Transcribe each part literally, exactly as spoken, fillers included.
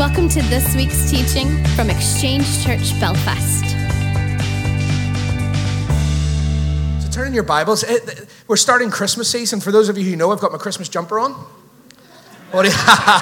Welcome to this week's teaching from Exchange Church Belfast. So turn in your Bibles. It, we're starting Christmas season. For those of you who know, I've got my Christmas jumper on. What do you,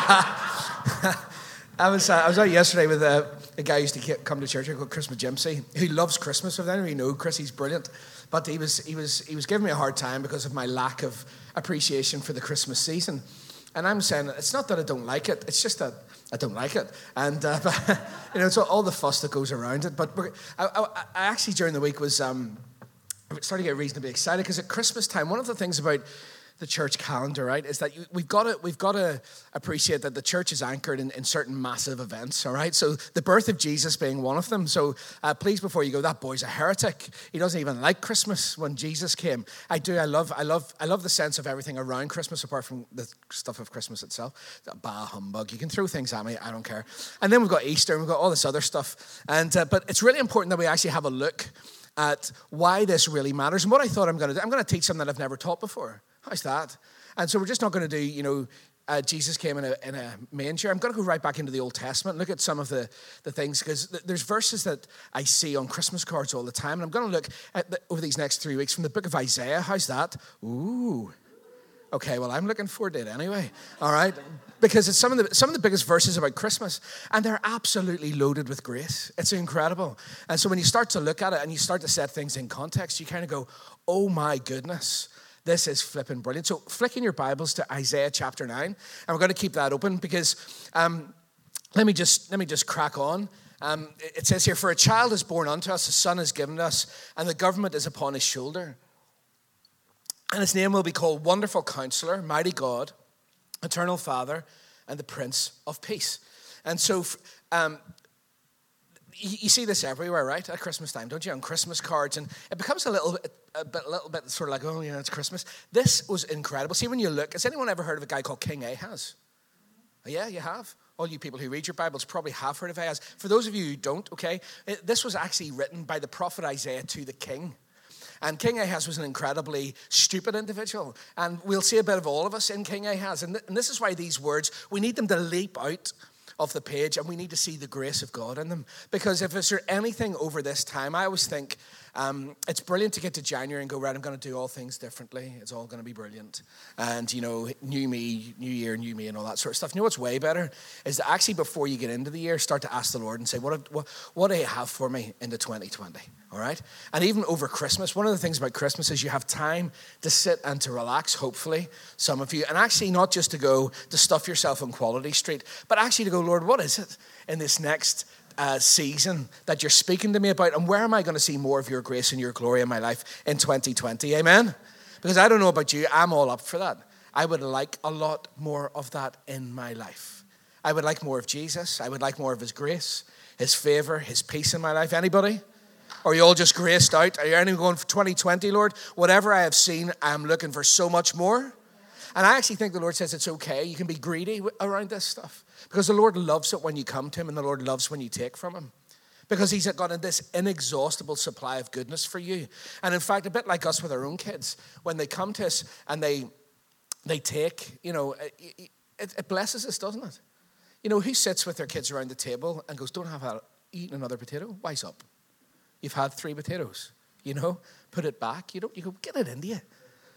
I was uh, I was out yesterday with a, a guy who used to come to church called Christmas Jimsy, who loves Christmas. If any of you know Chris, he's brilliant. But he was he was he was giving me a hard time because of my lack of appreciation for the Christmas season. And I'm saying it's not that I don't like it; it's just that I don't like it. And uh, but, you know, it's all the fuss that goes around it. But I, I, I actually during the week was um, starting to get reasonably excited because at Christmas time, one of the things about the church calendar, right, is that you, we've got to we've got to appreciate that the church is anchored in, in certain massive events. All right, so the birth of Jesus being one of them. So uh, please, before you go, that boy's a heretic. He doesn't even like Christmas when Jesus came. I do. I love. I love. I love the sense of everything around Christmas, apart from the stuff of Christmas itself. Bah humbug. You can throw things at me. I don't care. And then we've got Easter, and we've got all this other stuff. And uh, but it's really important that we actually have a look at why this really matters. And what I thought I'm going to do, I'm going to teach something that I've never taught before. How's that? And so we're just not going to do, you know, uh, Jesus came in a, in a manger. I'm going to go right back into the Old Testament and look at some of the, the things, because th- there's verses that I see on Christmas cards all the time. And I'm going to look at the, over these next three weeks from the book of Isaiah. How's that? Ooh. Okay, well, I'm looking forward to it anyway. All right? Because it's some of the some of the biggest verses about Christmas, and they're absolutely loaded with grace. It's incredible. And so when you start to look at it and you start to set things in context, you kind of go, oh my goodness. This is flipping brilliant. So flicking your Bibles to Isaiah chapter nine, and we're going to keep that open because um, let me just let me just crack on. Um, it says here, "For a child is born unto us, a son is given us, and the government is upon his shoulder. And his name will be called Wonderful Counselor, Mighty God, Eternal Father, and the Prince of Peace." And so um, you, you see this everywhere, right? At Christmas time, don't you? On Christmas cards, and it becomes a little bit. A, bit, a little bit sort of like, oh yeah, it's Christmas. This was incredible. See, when you look, has anyone ever heard of a guy called King Ahaz? Oh, yeah, you have. All you people who read your Bibles probably have heard of Ahaz. For those of you who don't, okay, it, this was actually written by the prophet Isaiah to the king. And King Ahaz was an incredibly stupid individual. And we'll see a bit of all of us in King Ahaz. And, th- and this is why these words, we need them to leap out of the page, and we need to see the grace of God in them. Because if there's anything over this time, I always think um, it's brilliant to get to January and go, right, I'm going to do all things differently. It's all going to be brilliant. And, you know, new me, new year, new me, and all that sort of stuff. You know what's way better is to actually, before you get into the year, start to ask the Lord and say, what, what, what do you have for me into twenty twenty? All right? And even over Christmas, one of the things about Christmas is you have time to sit and to relax, hopefully, some of you. And actually not just to go to stuff yourself on Quality Street, but actually to go, Lord, what is it in this next uh, season that you're speaking to me about? And where am I going to see more of your grace and your glory in my life in twenty twenty? Amen? Because I don't know about you, I'm all up for that. I would like a lot more of that in my life. I would like more of Jesus. I would like more of his grace, his favor, his peace in my life. Anybody? Or are you all just graced out? Are you anyone going for twenty twenty, Lord? Whatever I have seen, I'm looking for so much more. And I actually think the Lord says it's okay. You can be greedy around this stuff. Because the Lord loves it when you come to him, and the Lord loves when you take from him. Because he's got this inexhaustible supply of goodness for you. And in fact, a bit like us with our own kids, when they come to us and they they take, you know, it, it, it blesses us, doesn't it? You know, who sits with their kids around the table and goes, don't have a, eat another potato? Wise up. You've had three potatoes, you know, put it back. You don't, you go, get it into you.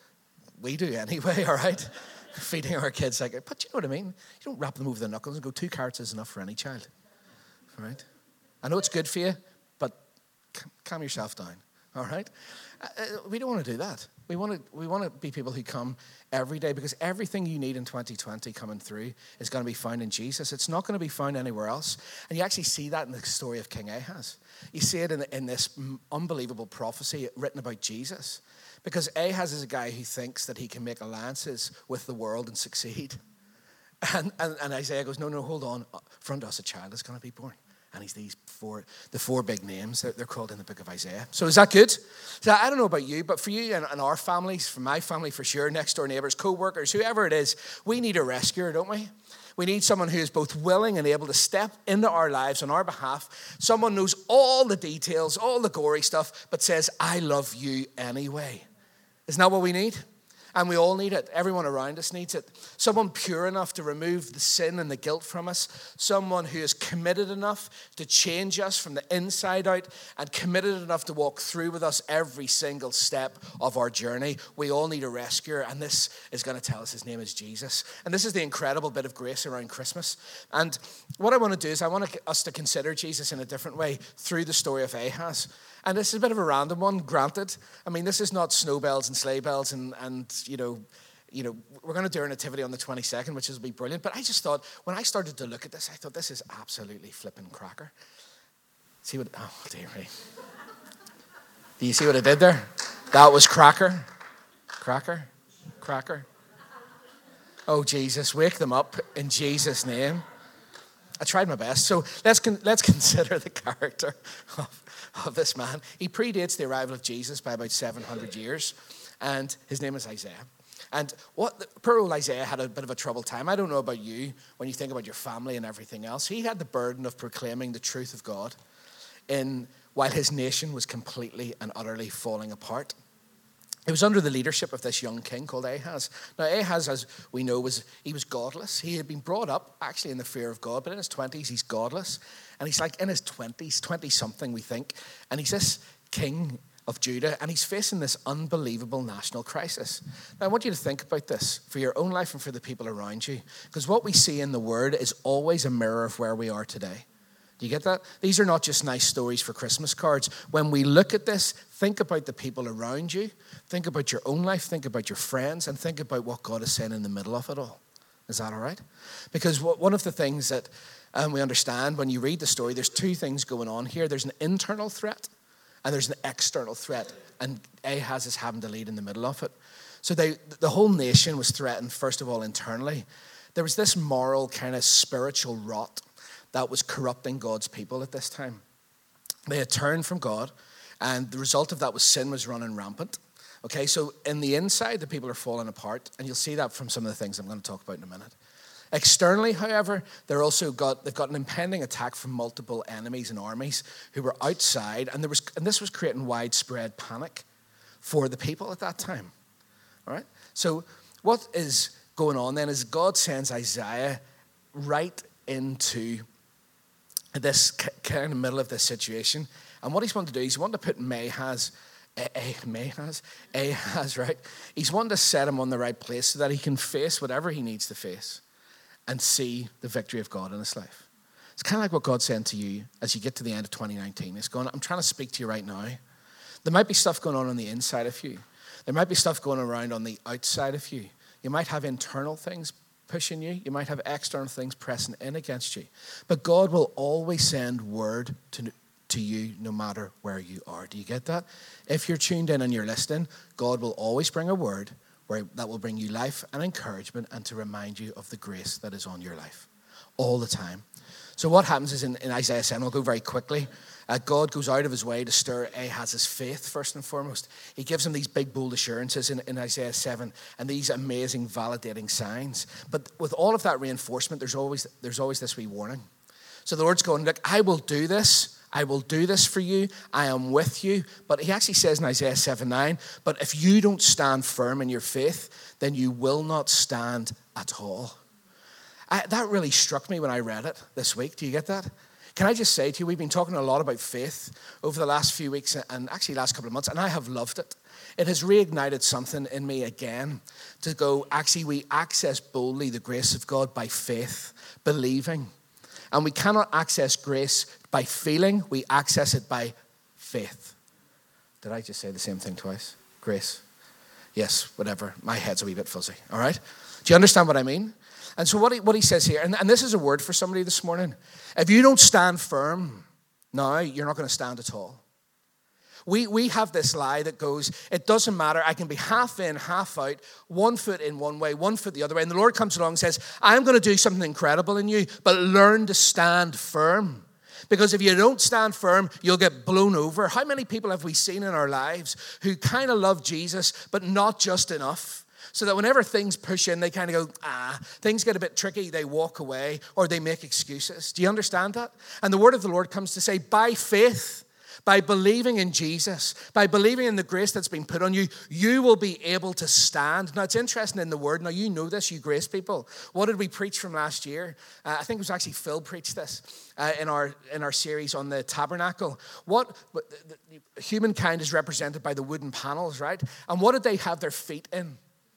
We do anyway, all right? Feeding our kids like, but you know what I mean? You don't wrap them over the knuckles and go, two carrots is enough for any child, all right? I know it's good for you, but calm yourself down, all right? Uh, we don't want to do that. We want to we want to be people who come every day, because everything you need in twenty twenty coming through is going to be found in Jesus. It's not going to be found anywhere else. And you actually see that in the story of King Ahaz. You see it in, in this unbelievable prophecy written about Jesus. Because Ahaz is a guy who thinks that he can make alliances with the world and succeed. And, and, and Isaiah goes, no, no, hold on. Front us a child is going to be born. And he's these four, the four big names that they're called in the book of Isaiah. So is that good? So I don't know about you, but for you and, and our families, for my family for sure, next door neighbors, co-workers, whoever it is, we need a rescuer, don't we? We need someone who is both willing and able to step into our lives on our behalf. Someone knows all the details, all the gory stuff, but says, I love you anyway. Isn't that what we need? And we all need it. Everyone around us needs it. Someone pure enough to remove the sin and the guilt from us. Someone who is committed enough to change us from the inside out and committed enough to walk through with us every single step of our journey. We all need a rescuer, and this is going to tell us his name is Jesus. And this is the incredible bit of grace around Christmas. And what I want to do is I want us to consider Jesus in a different way through the story of Ahaz. And this is a bit of a random one, granted. I mean, this is not snow bells and sleigh bells and, and you know, you know, we're going to do our nativity on the twenty-second, which will be brilliant. But I just thought, when I started to look at this, I thought, this is absolutely flipping cracker. See what, oh, dear me. Do you see what I did there? That was cracker. Cracker. Cracker. Oh, Jesus, wake them up in Jesus' name. I tried my best. So let's con- let's consider the character of, of this man. He predates the arrival of Jesus by about seven hundred years, and his name is Isaiah. And what poor old Isaiah had a bit of a troubled time. I don't know about you, when you think about your family and everything else. He had the burden of proclaiming the truth of God in while his nation was completely and utterly falling apart. It was under the leadership of this young king called Ahaz. Now, Ahaz, as we know, was he was godless. He had been brought up actually in the fear of God, but in his twenties, he's godless. And he's like in his twenties, twenty-something, we think. And he's this king of Judah, and he's facing this unbelievable national crisis. Now, I want you to think about this for your own life and for the people around you, because what we see in the Word is always a mirror of where we are today. Do you get that? These are not just nice stories for Christmas cards. When we look at this, think about the people around you, think about your own life, think about your friends, and think about what God is saying in the middle of it all. Is that all right? Because one of the things that um, we understand when you read the story, there's two things going on here. There's an internal threat and there's an external threat, and Ahaz is having to lead in the middle of it. So they, the whole nation was threatened, first of all, internally. There was this moral kind of spiritual rot that was corrupting God's people at this time. They had turned from God, and the result of that was sin was running rampant. Okay, so in the inside, the people are falling apart, and you'll see that from some of the things I'm going to talk about in a minute. Externally, however, they're also got they've got an impending attack from multiple enemies and armies who were outside, and there was and this was creating widespread panic for the people at that time. All right, so what is going on then is God sends Isaiah right into this kind of middle of this situation. And what he's wanted to do, he's wanted to put Ahaz, Ahaz, Ahaz, right? He's wanted to set him on the right place so that he can face whatever he needs to face and see the victory of God in his life. It's kind of like what God's saying to you as you get to the end of twenty nineteen. He's going, I'm trying to speak to you right now. There might be stuff going on on the inside of you. There might be stuff going around on the outside of you. You might have internal things pushing you. You might have external things pressing in against you. But God will always send word to, to you no matter where you are. Do you get that? If you're tuned in and you're listening, God will always bring a word where that will bring you life and encouragement and to remind you of the grace that is on your life all the time. So what happens is in, in Isaiah seven, I'll go very quickly, uh, God goes out of his way to stir Ahaz's faith first and foremost. He gives him these big, bold assurances in, in Isaiah seven and these amazing validating signs. But with all of that reinforcement, there's always there's always this wee warning. So the Lord's going, look, I will do this. I will do this for you. I am with you. But he actually says in Isaiah seven nine, but if you don't stand firm in your faith, then you will not stand at all. I, that really struck me when I read it this week. Do you get that? Can I just say to you, we've been talking a lot about faith over the last few weeks and actually last couple of months, and I have loved it. It has reignited something in me again to go, actually, we access boldly the grace of God by faith, believing. And we cannot access grace by feeling, we access it by faith. Did I just say the same thing twice? Grace. Yes, whatever. My head's a wee bit fuzzy, all right? Do you understand what I mean? And so what he, what he says here, and, and this is a word for somebody this morning. If you don't stand firm now, you're not going to stand at all. We, we have this lie that goes, it doesn't matter. I can be half in, half out, one foot in one way, one foot the other way. And the Lord comes along and says, I'm going to do something incredible in you, but learn to stand firm. Because if you don't stand firm, you'll get blown over. How many people have we seen in our lives who kind of love Jesus, but not just enough? So that whenever things push in, they kind of go, ah, things get a bit tricky, they walk away, or they make excuses. Do you understand that? And the word of the Lord comes to say, by faith, By believing in Jesus, by believing in the grace that's been put on you, you will be able to stand. Now, it's interesting in the Word. Now, you know this, you grace people. What did we preach from last year? Uh, I think it was actually Phil preached this uh, in our in our series on the tabernacle. What the, the, humankind is represented by the wooden panels, right? And what did they have their feet in?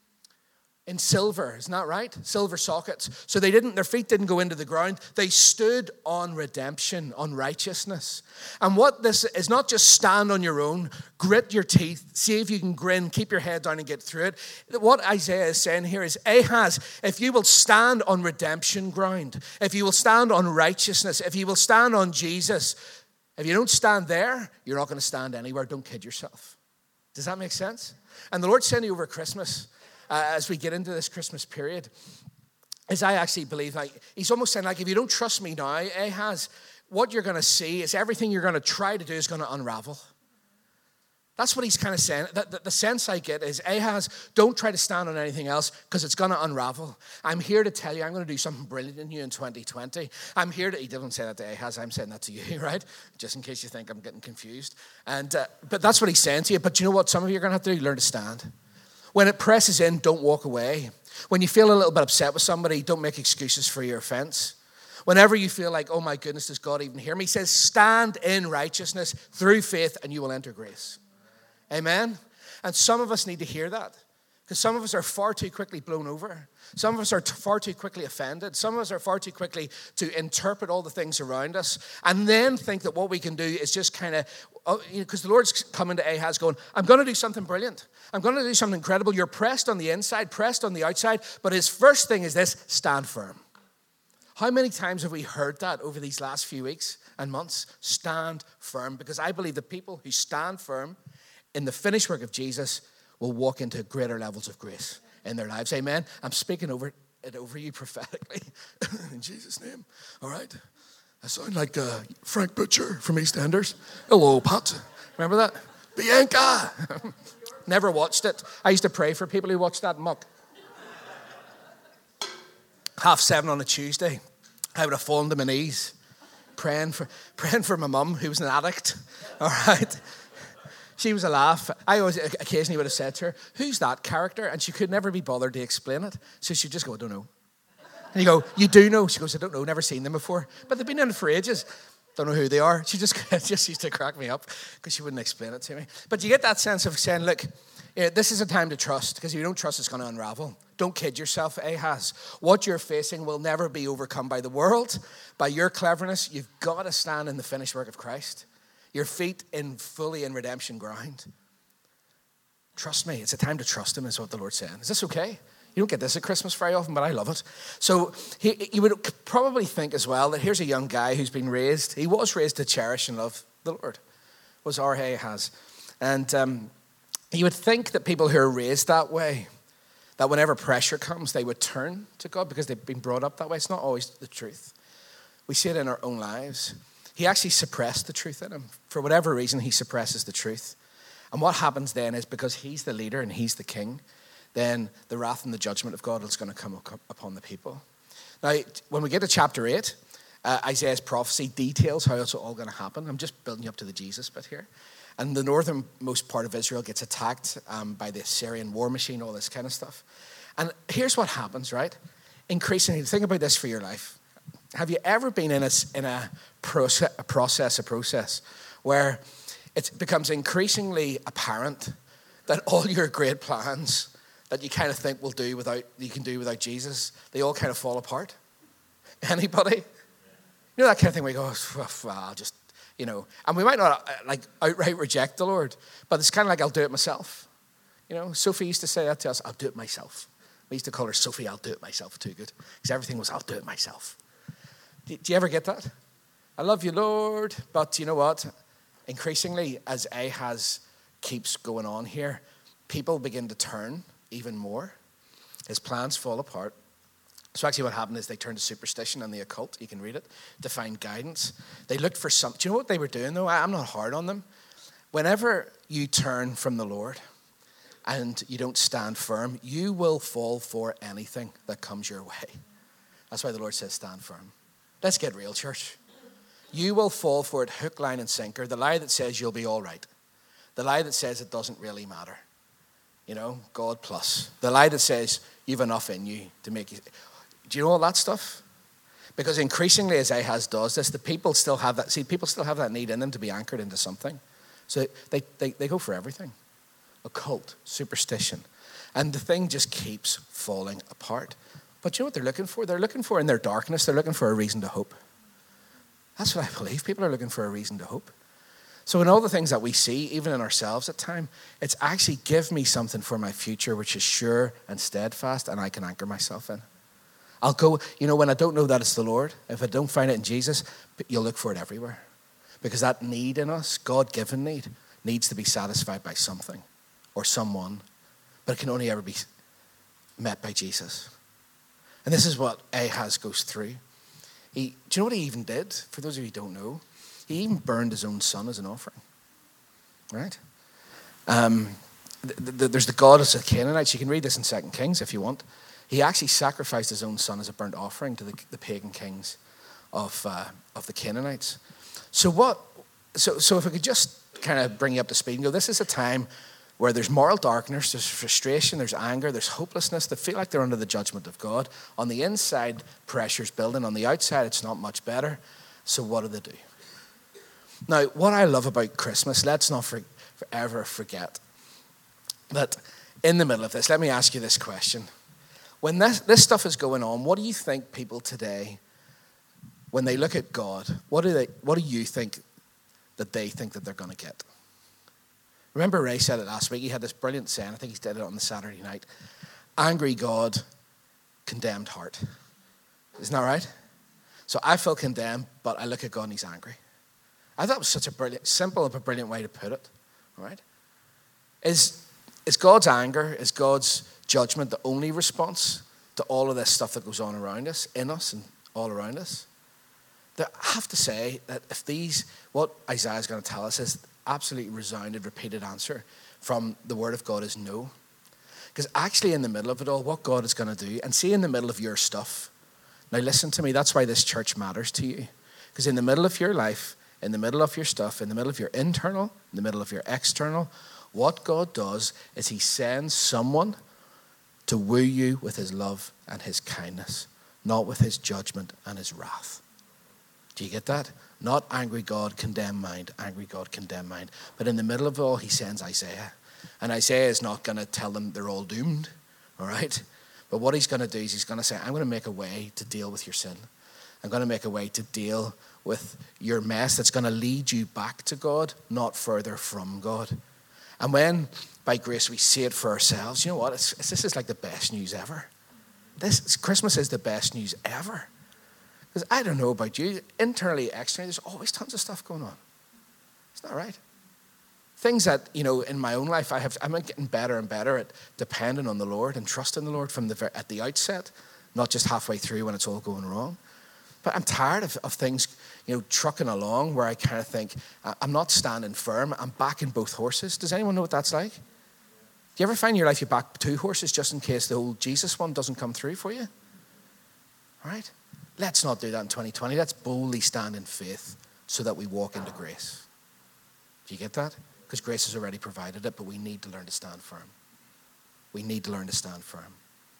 In silver, isn't that right? Silver sockets. So they didn't, their feet didn't go into the ground. They stood on redemption, on righteousness. And what this is not just stand on your own, grit your teeth, see if you can grin, keep your head down and get through it. What Isaiah is saying here is, Ahaz, if you will stand on redemption ground, if you will stand on righteousness, if you will stand on Jesus, if you don't stand there, you're not going to stand anywhere. Don't kid yourself. Does that make sense? And the Lord's saying to you over Christmas, Uh, as we get into this Christmas period, is I actually believe, like, he's almost saying, like, if you don't trust me now, Ahaz, what you're going to see is everything you're going to try to do is going to unravel. That's what he's kind of saying. The, the, the sense I get is, Ahaz, don't try to stand on anything else because it's going to unravel. I'm here to tell you I'm going to do something brilliant in you in twenty twenty. I'm here to, he doesn't say that to Ahaz, I'm saying that to you, right? Just in case you think I'm getting confused. And uh, But that's what he's saying to you. But you know what? Some of you are going to have to do, learn to stand. When it presses in, don't walk away. When you feel a little bit upset with somebody, don't make excuses for your offense. Whenever you feel like, oh my goodness, does God even hear me? He says, stand in righteousness through faith and you will enter grace. Amen? And some of us need to hear that because some of us are far too quickly blown over. Some of us are t- far too quickly offended. Some of us are far too quickly to interpret all the things around us and then think that what we can do is just kind of, oh, you know, because the Lord's coming to Ahaz going, I'm going to do something brilliant. I'm going to do something incredible. You're pressed on the inside, pressed on the outside. But his first thing is this, stand firm. How many times have we heard that over these last few weeks and months? Stand firm. Because I believe the people who stand firm in the finished work of Jesus will walk into greater levels of grace in their lives. Amen. I'm speaking over it over you prophetically in Jesus' name. All right. I sound like uh, Frank Butcher from EastEnders. Hello, Pat. Remember that? Bianca. Never watched it. I used to pray for people who watched that muck. Half seven on a Tuesday, I would have fallen to my knees, praying for praying for my mum, who was an addict. All right. She was a laugh. I always occasionally would have said to her, who's that character? And she could never be bothered to explain it. So she'd just go, I don't know. And you go, you do know? She goes, I don't know, never seen them before. But they've been in it for ages. Don't know who they are. She just, just used to crack me up because she wouldn't explain it to me. But you get that sense of saying, look, you know, this is a time to trust because if you don't trust, it's going to unravel. Don't kid yourself, Ahaz. What you're facing will never be overcome by the world, by your cleverness. You've got to stand in the finished work of Christ. Your feet in fully in redemption ground. Trust me, it's a time to trust him is what the Lord's saying. Is this okay? You don't get this at Christmas very often, but I love it. So he, you would probably think as well that here's a young guy who's been raised. He was raised to cherish and love the Lord, was our Ahaz. And um, you would think that people who are raised that way, that whenever pressure comes, they would turn to God because they've been brought up that way. It's not always the truth. We see it in our own lives. He actually suppressed the truth in him. For whatever reason, he suppresses the truth. And what happens then is because he's the leader and he's the king, then the wrath and the judgment of God is going to come upon the people. Now, when we get to chapter eight, uh, Isaiah's prophecy details how it's all going to happen. I'm just building you up to the Jesus bit here. And the northernmost part of Israel gets attacked um, by the Assyrian war machine, all this kind of stuff. And here's what happens, right? Increasingly, think about this for your life. Have you ever been in a, in a, process, a process, a process where it becomes increasingly apparent that all your great plans that you kind of think will do without, you can do without Jesus, they all kind of fall apart? Anybody? You know that kind of thing where you go, well, I'll just, you know, and we might not like outright reject the Lord, but it's kind of like, I'll do it myself. You know, Sophie used to say that to us, I'll do it myself. We used to call her Sophie, I'll do it myself, too good. Because everything was, I'll do it myself. Do you ever get that? I love you, Lord. But you know what? Increasingly, as Ahaz keeps going on here, people begin to turn even more. His plans fall apart. So actually what happened is they turned to superstition and the occult. You can read it. To find guidance. They looked for something. Do you know what they were doing, though? I'm not hard on them. Whenever you turn from the Lord and you don't stand firm, you will fall for anything that comes your way. That's why the Lord says stand firm. Let's get real, church. You will fall for it hook, line, and sinker. The lie that says you'll be all right. The lie that says it doesn't really matter. You know, God plus. The lie that says you've enough in you to make you. Do you know all that stuff? Because increasingly, as Ahaz does this, the people still have that. See, people still have that need in them to be anchored into something. So they, they, they go for everything. Occult, superstition. And the thing just keeps falling apart. But you know what they're looking for? They're looking for, in their darkness, they're looking for a reason to hope. That's what I believe. People are looking for a reason to hope. So in all the things that we see, even in ourselves at times, it's actually give me something for my future which is sure and steadfast and I can anchor myself in. I'll go, you know, when I don't know that it's the Lord, if I don't find it in Jesus, you'll look for it everywhere. Because that need in us, God-given need, needs to be satisfied by something or someone. But it can only ever be met by Jesus. And this is what Ahaz goes through. He, do you know what he even did? For those of you who don't know, he even burned his own son as an offering. Right? Um, th- th- there's the goddess of the Canaanites. You can read this in Second Kings if you want. He actually sacrificed his own son as a burnt offering to the, the pagan kings of uh, of the Canaanites. So what? So so if I could just kind of bring you up to speed and go, this is a time where there's moral darkness, there's frustration, there's anger, there's hopelessness. They feel like they're under the judgment of God. On the inside, pressure's building. On the outside, it's not much better. So what do they do? Now, what I love about Christmas, let's not for, forever forget that in the middle of this, let me ask you this question. When this, this stuff is going on, what do you think people today, when they look at God, what do they? What do you think that they think that they're going to get? Remember Ray said it last week. He had this brilliant saying. I think he did it on the Saturday night. Angry God, condemned heart. Isn't that right? So I feel condemned, but I look at God and he's angry. I thought it was such a brilliant, simple but brilliant way to put it. Right? Is, is God's anger, is God's judgment the only response to all of this stuff that goes on around us, in us and all around us? I have to say that if these, what Isaiah is going to tell us is absolutely resounded, repeated answer from the word of God is no. Because actually in the middle of it all, what God is going to do, and see in the middle of your stuff, now listen to me, that's why this church matters to you. Because in the middle of your life, in the middle of your stuff, in the middle of your internal, in the middle of your external, what God does is he sends someone to woo you with his love and his kindness, not with his judgment and his wrath. Do you get that? Not angry God, condemn mind, angry God, condemn mind. But in the middle of it all, he sends Isaiah. And Isaiah is not going to tell them they're all doomed, all right? But what he's going to do is he's going to say, I'm going to make a way to deal with your sin. I'm going to make a way to deal with your mess that's going to lead you back to God, not further from God. And when, by grace, we see it for ourselves, you know what? It's, it's, this is like the best news ever. This Christmas is the best news ever. Because I don't know about you, internally, externally, there's always tons of stuff going on. Isn't that right? Things that, you know, in my own life, I have, I'm getting better and better at depending on the Lord and trusting the Lord from the at the outset, not just halfway through when it's all going wrong. But I'm tired of, of things, you know, trucking along where I kind of think, I'm not standing firm, I'm backing both horses. Does anyone know what that's like? Do you ever find in your life you back two horses just in case the old Jesus one doesn't come through for you? All right? Let's not do that in twenty twenty. Let's boldly stand in faith so that we walk into grace. Do you get that? Because grace has already provided it, but we need to learn to stand firm. We need to learn to stand firm.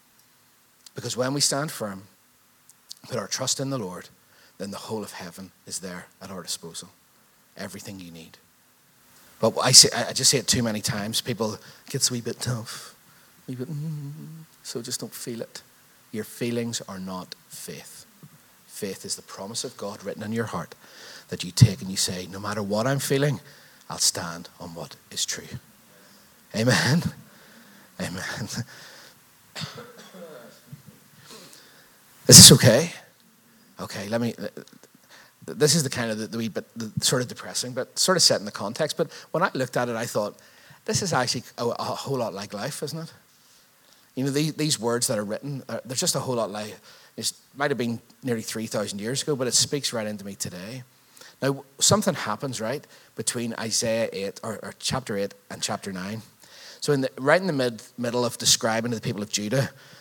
Because when we stand firm, put our trust in the Lord, then the whole of heaven is there at our disposal. Everything you need. But I say, I just say it too many times. People get a wee bit tough. A wee bit, mm, so just don't feel it. Your feelings are not faith. Faith is the promise of God written in your heart that you take and you say, no matter what I'm feeling, I'll stand on what is true. Amen. Amen. Is this okay? Okay, let me, this is the kind of the, the wee bit, the sort of depressing, but sort of setting the context. But when I looked at it, I thought, this is actually a, a whole lot like life, isn't it? You know, these, these words that are written, uh, they're just a whole lot like, it might have been nearly three thousand years ago, but it speaks right into me today. Now, something happens, right, between Isaiah eight, or, or chapter eight and chapter nine. So in the, right in the mid, middle of describing to the people of Judah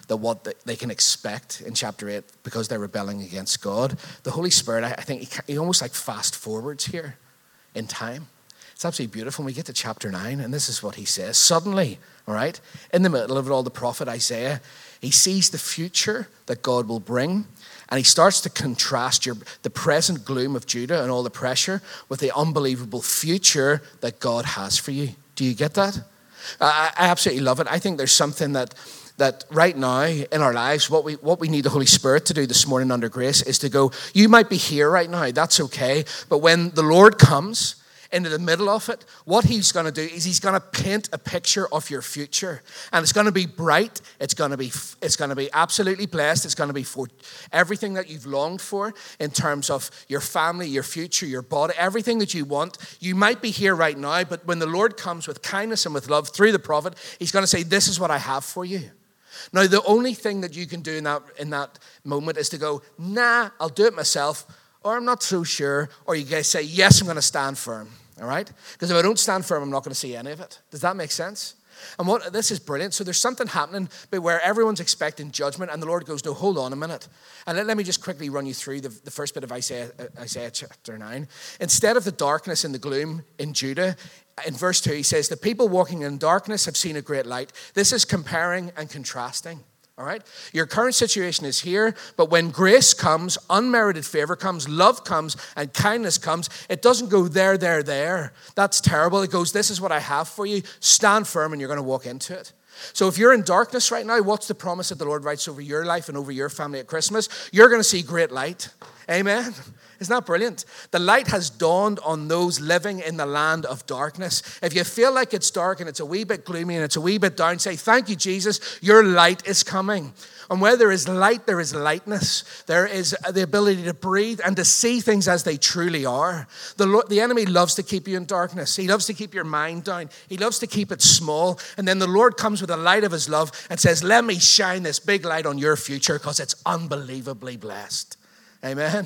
that what they can expect in chapter eight because they're rebelling against God. The Holy Spirit, I think he, he almost like fast forwards here in time. It's absolutely beautiful. When we get to chapter nine, and this is what he says. Suddenly, all right, in the middle of it all, the prophet Isaiah, he sees the future that God will bring, and he starts to contrast your, the present gloom of Judah and all the pressure with the unbelievable future that God has for you. Do you get that? I, I absolutely love it. I think there's something that that right now in our lives, what we what we need the Holy Spirit to do this morning under grace is to go, you might be here right now, that's okay, but when the Lord comes into the middle of it, what he's going to do is he's going to paint a picture of your future, and it's going to be bright, it's going to be it's going to be absolutely blessed, it's going to be for everything that you've longed for in terms of your family, your future, your body, everything that you want. You might be here right now, but when the Lord comes with kindness and with love through the prophet, he's going to say, this is what I have for you. Now, the only thing that you can do in that in that moment is to go, nah, I'll do it myself, or I'm not so sure, or you guys say, yes, I'm going to stand firm. All right? Because if I don't stand firm, I'm not going to see any of it. Does that make sense? And what this is brilliant. So there's something happening but where everyone's expecting judgment, and the Lord goes, no, hold on a minute. And let, let me just quickly run you through the, the first bit of Isaiah, Isaiah chapter nine. Instead of the darkness and the gloom in Judah, in verse two, he says, the people walking in darkness have seen a great light. This is comparing and contrasting. All right? Your current situation is here, but when grace comes, unmerited favor comes, love comes, and kindness comes, it doesn't go there, there, there. That's terrible. It goes, this is what I have for you. Stand firm and you're going to walk into it. So if you're in darkness right now, what's the promise that the Lord writes over your life and over your family at Christmas? You're going to see great light. Amen. Isn't that brilliant? The light has dawned on those living in the land of darkness. If you feel like it's dark and it's a wee bit gloomy and it's a wee bit down, say, thank you, Jesus, your light is coming. And where there is light, there is lightness. There is the ability to breathe and to see things as they truly are. The, the enemy loves to keep you in darkness. He loves to keep your mind down. He loves to keep it small. And then the Lord comes with the light of his love and says, let me shine this big light on your future because it's unbelievably blessed. Amen.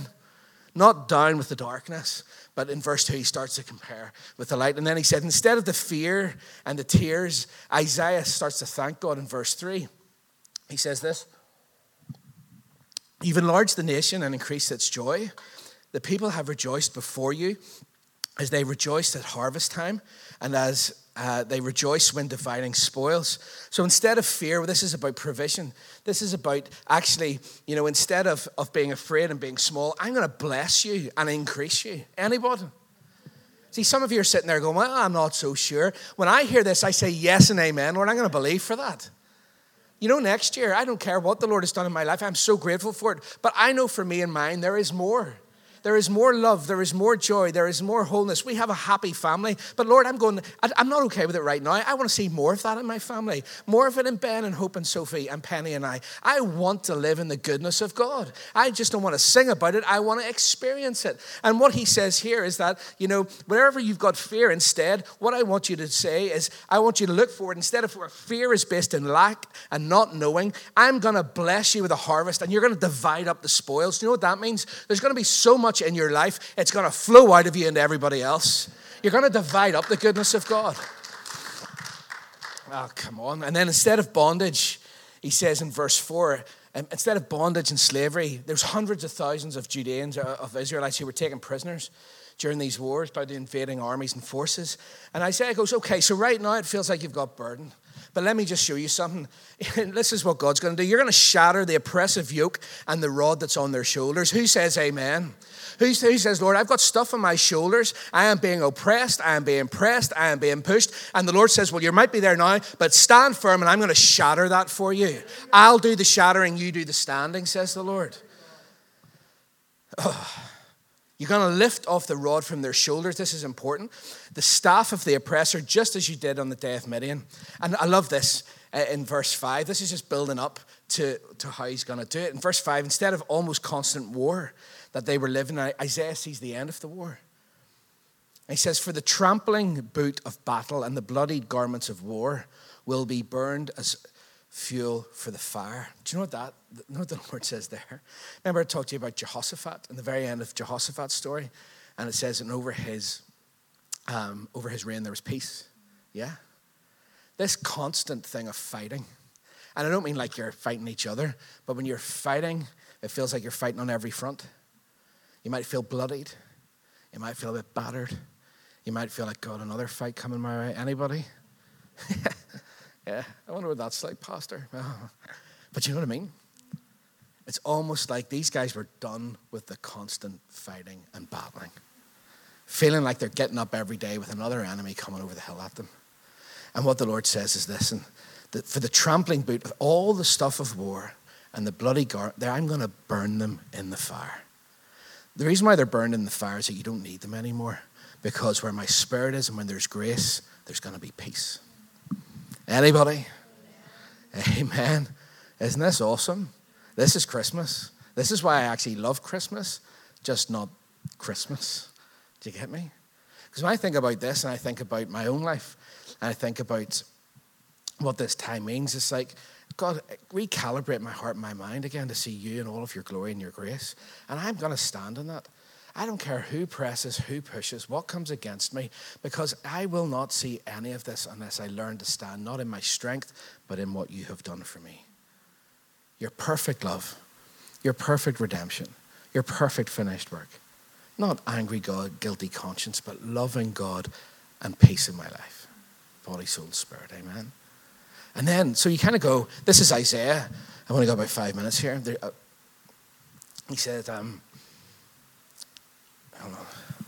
Not down with the darkness, but in verse two, he starts to compare with the light. And then he said, instead of the fear and the tears, Isaiah starts to thank God in verse three. He says this, you've enlarged the nation and increased its joy. The people have rejoiced before you as they rejoiced at harvest time and as Uh, they rejoice when dividing spoils. So instead of fear, this is about provision. This is about actually, you know, instead of, of being afraid and being small, I'm going to bless you and increase you. Anybody? See, some of you are sitting there going, well, I'm not so sure. When I hear this, I say yes and amen, Lord, I'm going to believe for that. You know, next year, I don't care what the Lord has done in my life. I'm so grateful for it. But I know for me and mine, there is more. There is more love. There is more joy. There is more wholeness. We have a happy family. But Lord, I'm going, I'm not okay with it right now. I want to see more of that in my family. More of it in Ben and Hope and Sophie and Penny and I. I want to live in the goodness of God. I just don't want to sing about it. I want to experience it. And what he says here is that, you know, wherever you've got fear instead, what I want you to say is, I want you to look forward. Instead of where fear is based in lack and not knowing, I'm going to bless you with a harvest and you're going to divide up the spoils. Do you know what that means? There's going to be so much in your life, it's going to flow out of you into everybody else. You're going to divide up the goodness of God. Oh, come on. And then instead of bondage, he says in verse four, instead of bondage and slavery, there's hundreds of thousands of Judeans, of Israelites who were taken prisoners during these wars by the invading armies and forces. And Isaiah goes, okay, so right now it feels like you've got burden. But let me just show you something. This is what God's going to do. You're going to shatter the oppressive yoke and the rod that's on their shoulders. Who says amen? Who, who says, Lord, I've got stuff on my shoulders. I am being oppressed. I am being pressed. I am being pushed. And the Lord says, well, you might be there now, but stand firm and I'm going to shatter that for you. I'll do the shattering. You do the standing, says the Lord. Oh. You're going to lift off the rod from their shoulders. This is important. The staff of the oppressor, just as you did on the day of Midian. And I love this uh, in verse five. This is just building up to, to how he's going to do it. In verse five, instead of almost constant war that they were living in, Isaiah sees the end of the war. And he says, for the trampling boot of battle and the bloodied garments of war will be burned as fuel for the fire. Do you know what that, you know what the Lord says there? Remember I talked to you about Jehoshaphat in the very end of Jehoshaphat's story? And it says, and over his, um, over his reign there was peace. Yeah? This constant thing of fighting And I don't mean like you're fighting each other, but when you're fighting, it feels like you're fighting on every front. You might feel bloodied. You might feel a bit battered. You might feel like, God, another fight coming my way. Anybody? Yeah, I wonder what that's like, Pastor. But you know what I mean? It's almost like these guys were done with the constant fighting and battling, feeling like they're getting up every day with another enemy coming over the hill at them. And what the Lord says is this, and that for the trampling boot of all the stuff of war and the bloody garment, I'm going to burn them in the fire. The reason why they're burned in the fire is that you don't need them anymore, because where my spirit is and when there's grace, there's going to be peace. Anybody? Amen. Isn't this awesome? This is Christmas. This is why I actually love Christmas, just not Christmas. Do you get me? Because when I think about this and I think about my own life and I think about what this time means, it's like, God, recalibrate my heart and my mind again to see you in all of your glory and your grace. And I'm going to stand in that. I don't care who presses, who pushes, what comes against me, because I will not see any of this unless I learn to stand, not in my strength, but in what you have done for me. Your perfect love, your perfect redemption, your perfect finished work. Not angry God, guilty conscience, but loving God and peace in my life. Body, soul, spirit, amen. And then, so you kind of go, this is Isaiah. I've only got about five minutes here. There, uh, he said, um, hold on.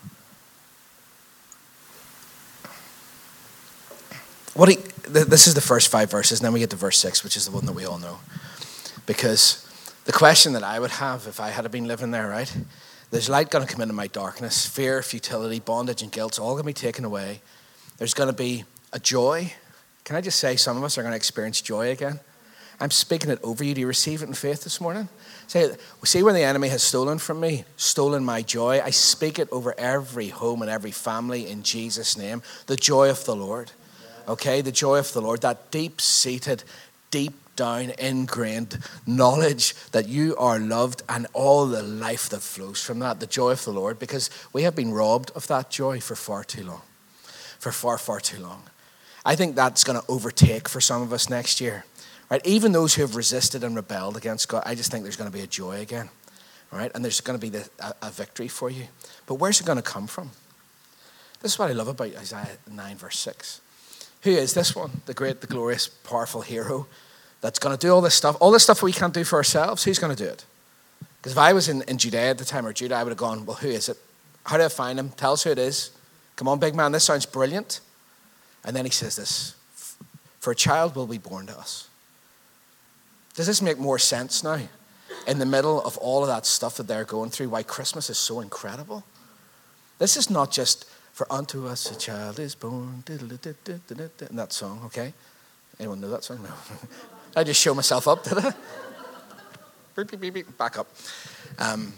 What he, th- this is the first five verses, and then we get to verse six, which is the one that we all know. Because the question that I would have if I had been living there, right? There's light going to come into my darkness. Fear, futility, bondage, and guilt, all going to be taken away. There's going to be a joy. Can I just say some of us are going to experience joy again? I'm speaking it over you. Do you receive it in faith this morning? Say, see where the enemy has stolen from me, stolen my joy. I speak it over every home and every family in Jesus' name. The joy of the Lord. Okay, the joy of the Lord. That deep-seated, deep down ingrained knowledge that you are loved and all the life that flows from that, the joy of the Lord, because we have been robbed of that joy for far too long, for far, far too long. I think that's going to overtake for some of us next year, right? Even those who have resisted and rebelled against God, I just think there's going to be a joy again, right? And there's going to be the, a, a victory for you. But where's it going to come from? This is what I love about Isaiah nine verse six. Who is this one? The great, the glorious, powerful hero that's going to do all this stuff, all this stuff we can't do for ourselves. Who's going to do it? Because if I was in, in Judea at the time, or Judah, I would have gone, well, who is it? How do I find him? Tell us who it is. Come on, big man, this sounds brilliant. And then he says this, for a child will be born to us. Does this make more sense now? In the middle of all of that stuff that they're going through, why Christmas is so incredible? This is not just, for unto us a child is born, in that song, okay? Anyone know that song? No. I just show myself up, did I? Beep, beep, beep, beep. Back up. Um,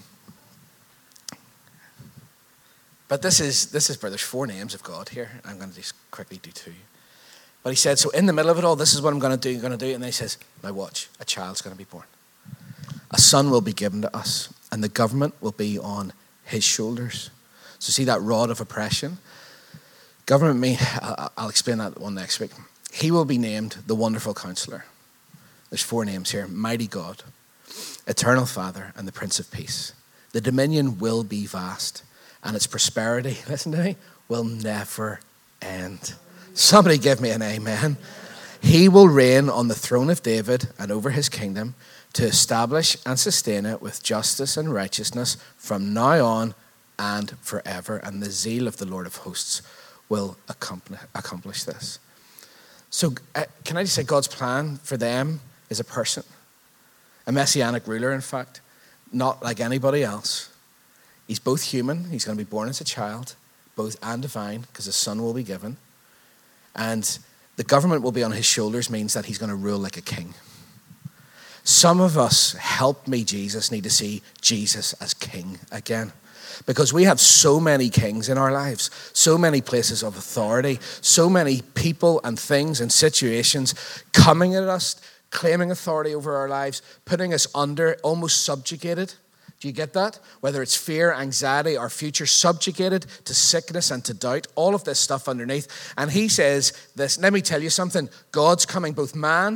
but this is, this is, there's four names of God here. I'm going to just quickly do two. But he said, so in the middle of it all, this is what I'm going to do, I'm going to do. And then he says, now watch, a child's going to be born. A son will be given to us, and the government will be on his shoulders. So see that rod of oppression? Government, me, I'll explain that one next week. He will be named the Wonderful Counselor. There's four names here. Mighty God, Eternal Father, and the Prince of Peace. The dominion will be vast, and its prosperity, listen to me, will never end. Somebody give me an amen. He will reign on the throne of David and over his kingdom to establish and sustain it with justice and righteousness from now on and forever. And the zeal of the Lord of hosts will accomplish this. So uh, can I just say God's plan for them is a person, a messianic ruler, in fact, not like anybody else. He's both human. He's going to be born as a child, both and divine, because a son will be given. And the government will be on his shoulders means that he's going to rule like a king. Some of us, help me, Jesus, need to see Jesus as king again. Because we have so many kings in our lives, so many places of authority, so many people and things and situations coming at us, claiming authority over our lives, putting us under, almost subjugated. Do you get that? Whether it's fear, anxiety, our future, subjugated to sickness and to doubt, all of this stuff underneath. And he says this, let me tell you something, God's coming, both man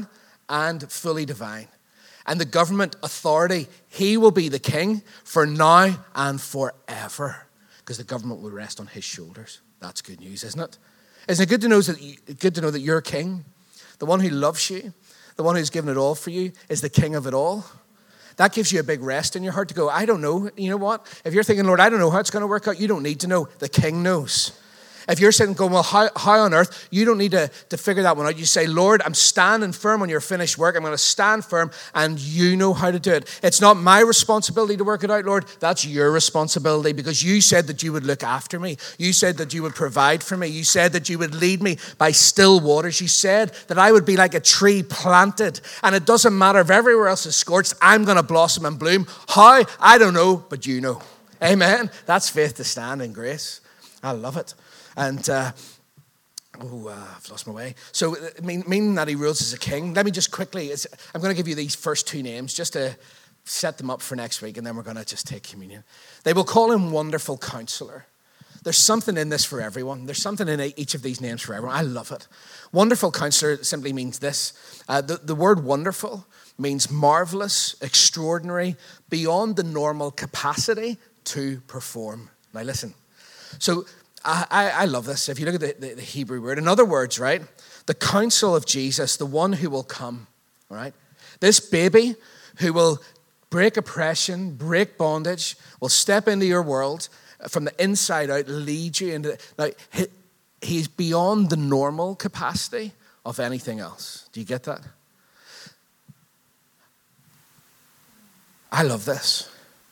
and fully divine. And the government authority, he will be the king for now and forever, because the government will rest on his shoulders. That's good news, isn't it? Isn't it good to know that you, good to know that you're king? The one who loves you, the one who's given it all for you, is the king of it all. That gives you a big rest in your heart to go, I don't know. You know what? If you're thinking, Lord, I don't know how it's going to work out, you don't need to know. The king knows. If you're sitting going, well, how, how on earth? You don't need to, to figure that one out. You say, Lord, I'm standing firm on your finished work. I'm going to stand firm, and you know how to do it. It's not my responsibility to work it out, Lord. That's your responsibility, because you said that you would look after me. You said that you would provide for me. You said that you would lead me by still waters. You said that I would be like a tree planted, and it doesn't matter if everywhere else is scorched, I'm going to blossom and bloom. How? I don't know, but you know. Amen. That's faith to stand in grace. I love it. And, uh, oh, uh, I've lost my way. So, mean, meaning that he rules as a king. Let me just quickly, I'm going to give you these first two names just to set them up for next week, and then we're going to just take communion. They will call him Wonderful Counselor. There's something in this for everyone. There's something in each of these names for everyone. I love it. Wonderful Counselor simply means this. Uh, the, the word wonderful means marvelous, extraordinary, beyond the normal capacity to perform. Now listen. So, I, I love this. If you look at the, the, the Hebrew word, in other words, right, the counsel of Jesus, the one who will come, right? This baby who will break oppression, break bondage, will step into your world from the inside out, lead you into, like, he, he's beyond the normal capacity of anything else. Do you get that? I love this.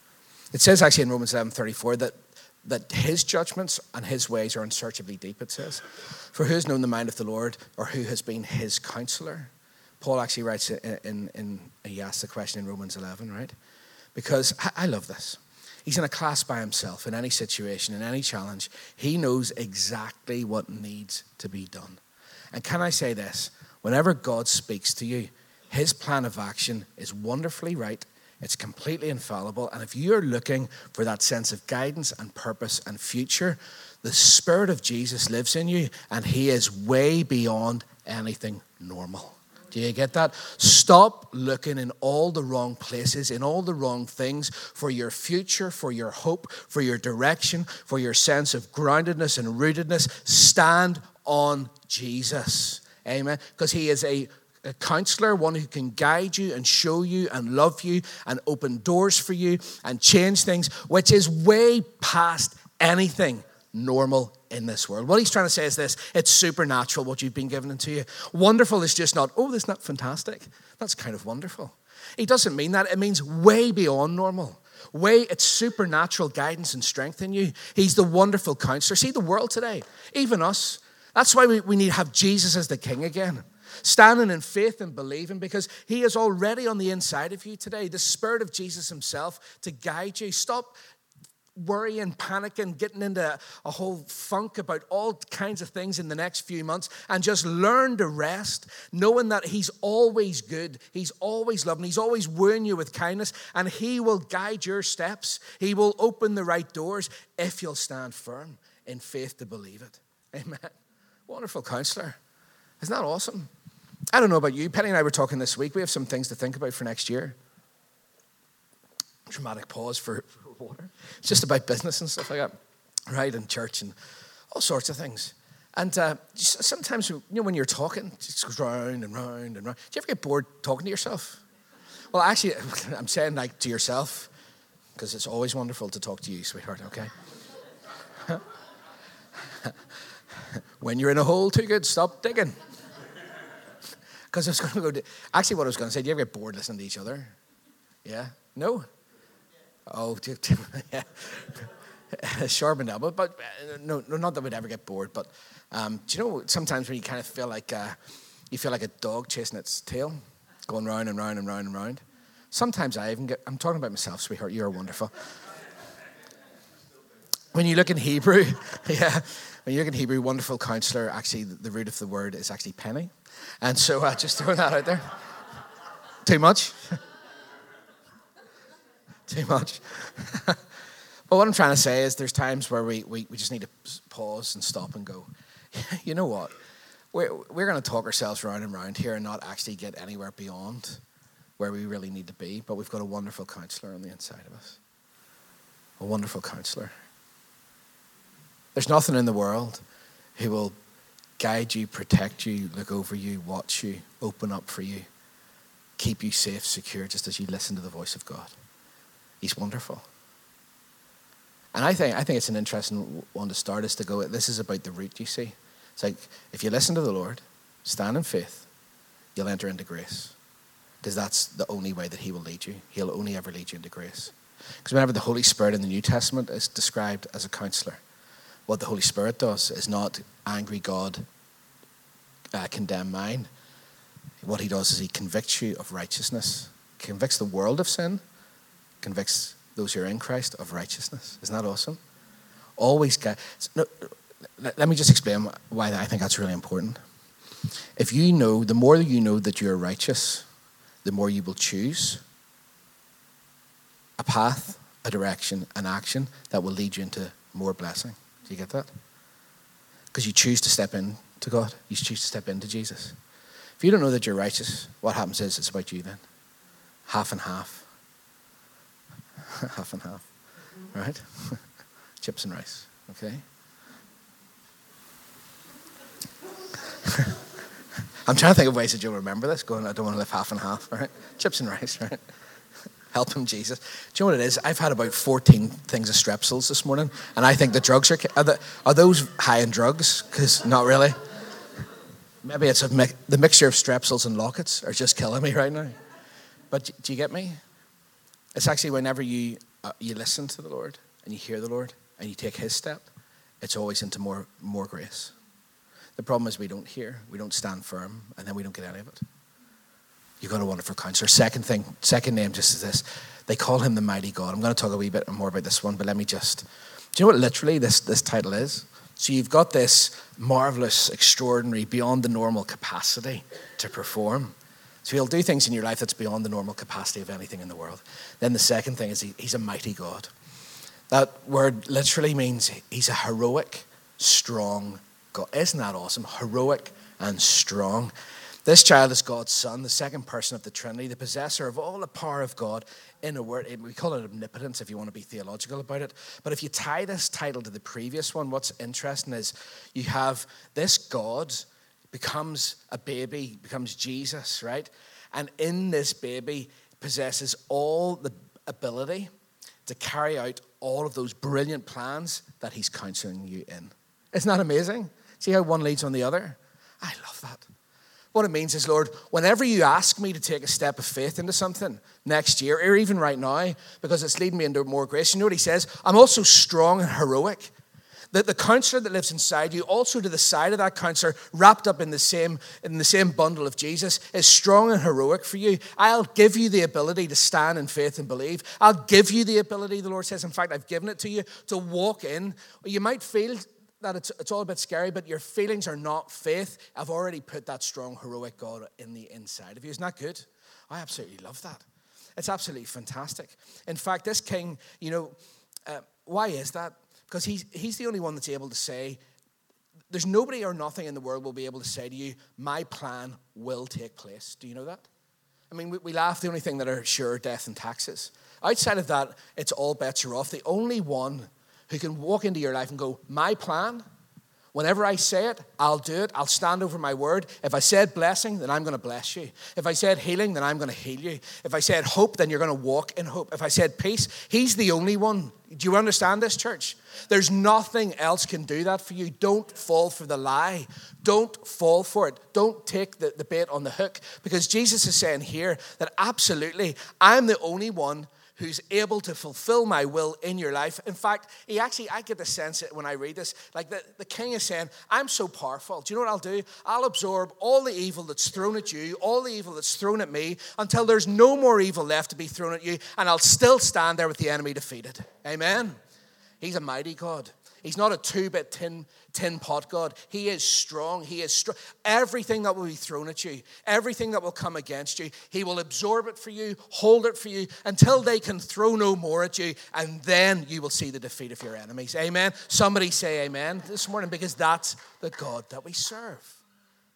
It says actually in Romans eleven thirty-four that that his judgments and his ways are unsearchably deep, it says. For who has known the mind of the Lord, or who has been his counselor? Paul actually writes in, in, in he asks the question in Romans eleven, right? Because I, I love this. He's in a class by himself in any situation, in any challenge. He knows exactly what needs to be done. And can I say this? Whenever God speaks to you, his plan of action is wonderfully right. It's completely infallible. And if you're looking for that sense of guidance and purpose and future, the Spirit of Jesus lives in you, and he is way beyond anything normal. Do you get that? Stop looking in all the wrong places, in all the wrong things for your future, for your hope, for your direction, for your sense of groundedness and rootedness. Stand on Jesus. Amen. Because he is a A counselor, one who can guide you and show you and love you and open doors for you and change things, which is way past anything normal in this world. What he's trying to say is this: it's supernatural what you've been given into you. Wonderful is just not, oh, that's not fantastic. That's kind of wonderful. He doesn't mean that. It means way beyond normal. Way, it's supernatural guidance and strength in you. He's the wonderful counselor. See, the world today, even us, that's why we, we need to have Jesus as the king again. Standing in faith and believing, because he is already on the inside of you today. The Spirit of Jesus himself to guide you. Stop worrying, panicking, getting into a whole funk about all kinds of things in the next few months, and just learn to rest, knowing that he's always good. He's always loving. He's always wooing you with kindness, and he will guide your steps. He will open the right doors if you'll stand firm in faith to believe it. Amen. Wonderful counselor. Isn't that awesome? I don't know about you. Penny and I were talking this week. We have some things to think about for next year. Dramatic pause for, for water. It's just about business and stuff like that, right? And church and all sorts of things. And uh, sometimes, you know, when you're talking, it just goes round and round and round. Do you ever get bored talking to yourself? Well, actually, I'm saying like to yourself, because it's always wonderful to talk to you, sweetheart, okay? When you're in a hole too good, stop digging. Because I was going to go to, actually what I was going to say, do you ever get bored listening to each other? Yeah? No? Oh, yeah. Sharpened elbow. But no, no, not that we'd ever get bored, but um, do you know sometimes when you kind of feel like, uh, you feel like a dog chasing its tail, going round and round and round and round? Sometimes I even get, I'm talking about myself, sweetheart, you're wonderful. When you look in Hebrew, yeah, when you look in Hebrew, wonderful counselor, actually the root of the word is actually penny. And so uh, just throwing that out there. Too much? Too much? But what I'm trying to say is there's times where we, we, we just need to pause and stop and go, you know what? we're, we're going to talk ourselves round and round here and not actually get anywhere beyond where we really need to be. But we've got a wonderful counselor on the inside of us. A wonderful counselor. There's nothing in the world who will guide you, protect you, look over you, watch you, open up for you, keep you safe, secure, just as you listen to the voice of God. He's wonderful. And I think I think it's an interesting one to start is to go, this is about the root, you see. It's like, if you listen to the Lord, stand in faith, you'll enter into grace. Because that's the only way that he will lead you. He'll only ever lead you into grace. Because whenever the Holy Spirit in the New Testament is described as a counselor, what the Holy Spirit does is not angry God, uh, condemn mine. What he does is he convicts you of righteousness, convicts the world of sin, convicts those who are in Christ of righteousness. Isn't that awesome? Always get. No, let me just explain why I think that's really important. If you know, the more you know that you're righteous, the more you will choose a path, a direction, an action that will lead you into more blessing. Do you get that? Because you choose to step in to God. You choose to step into Jesus. If you don't know that you're righteous, what happens is it's about you then. Half and half. half and half. Right? Chips and rice. Okay? I'm trying to think of ways that you'll remember this, going, I don't want to live half and half, right? Chips and rice, right? Help him, Jesus. Do you know what it is? I've had about fourteen things of Strepsils this morning, and I think the drugs are, are, the, are those high in drugs? Because not really. Maybe it's a mi- the mixture of Strepsils and Lockets are just killing me right now. But do you get me? It's actually whenever you uh, you listen to the Lord, and you hear the Lord, and you take his step, it's always into more more grace. The problem is we don't hear, we don't stand firm, and then we don't get any of it. You've got a wonderful counselor. Second thing, second name just is this. They call him the mighty God. I'm going to talk a wee bit more about this one, but let me just, do you know what literally this, this title is? So you've got this marvelous, extraordinary, beyond the normal capacity to perform. So he'll do things in your life that's beyond the normal capacity of anything in the world. Then the second thing is he, he's a mighty God. That word literally means he's a heroic, strong God. Isn't that awesome? Heroic and strong. This child is God's son, the second person of the Trinity, the possessor of all the power of God in a word. We call it omnipotence if you want to be theological about it. But if you tie this title to the previous one, what's interesting is you have this God becomes a baby, becomes Jesus, right? And in this baby possesses all the ability to carry out all of those brilliant plans that he's counseling you in. Isn't that amazing? See how one leads on the other? I love that. What it means is, Lord, whenever you ask me to take a step of faith into something next year, or even right now, because it's leading me into more grace, you know what he says? I'm also strong and heroic. That the counselor that lives inside you, also to the side of that counselor, wrapped up in the same in the same bundle of Jesus, is strong and heroic for you. I'll give you the ability to stand in faith and believe. I'll give you the ability, the Lord says, in fact, I've given it to you, to walk in. You might feel that it's, it's all a bit scary, but your feelings are not faith. I've already put that strong, heroic God in the inside of you. Isn't that good? I absolutely love that. It's absolutely fantastic. In fact, this king, you know, uh, why is that? Because he's, he's the only one that's able to say, there's nobody or nothing in the world will be able to say to you, my plan will take place. Do you know that? I mean, we, we laugh, the only thing that are sure, death and taxes. Outside of that, it's all bets are off. The only one who can walk into your life and go, my plan, whenever I say it, I'll do it. I'll stand over my word. If I said blessing, then I'm going to bless you. If I said healing, then I'm going to heal you. If I said hope, then you're going to walk in hope. If I said peace, he's the only one. Do you understand this, church? There's nothing else can do that for you. Don't fall for the lie. Don't fall for it. Don't take the, the bait on the hook. Because Jesus is saying here that absolutely, I'm the only one who's able to fulfill my will in your life. In fact, he actually, I get the sense that when I read this, like the, the king is saying, I'm so powerful. Do you know what I'll do? I'll absorb all the evil that's thrown at you, all the evil that's thrown at me, until there's no more evil left to be thrown at you, and I'll still stand there with the enemy defeated. Amen. He's a mighty God. He's not a two-bit tin, tin pot God. He is strong. He is strong. Everything that will be thrown at you, everything that will come against you, he will absorb it for you, hold it for you, until they can throw no more at you, and then you will see the defeat of your enemies. Amen. Somebody say amen this morning, because that's the God that we serve.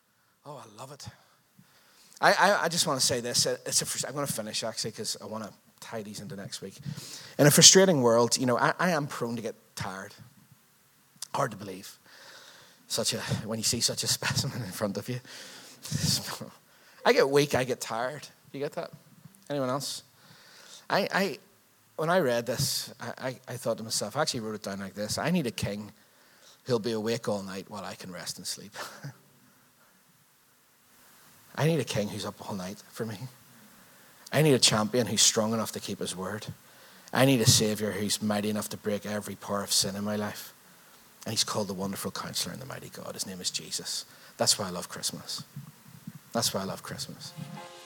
Oh, I love it. I, I, I just want to say this. It's a, I'm going to finish, actually, because I want to tie these into next week. In a frustrating world, you know, I, I am prone to get tired. Hard to believe. Such a when you see such a specimen in front of you. I get weak, I get tired. You get that? Anyone else? I, I when I read this, I, I, I thought to myself, I actually wrote it down like this. I need a king who'll be awake all night while I can rest and sleep. I need a king who's up all night for me. I need a champion who's strong enough to keep his word. I need a savior who's mighty enough to break every power of sin in my life. And he's called the Wonderful Counselor and the Mighty God. His name is Jesus. That's why I love Christmas. That's why I love Christmas.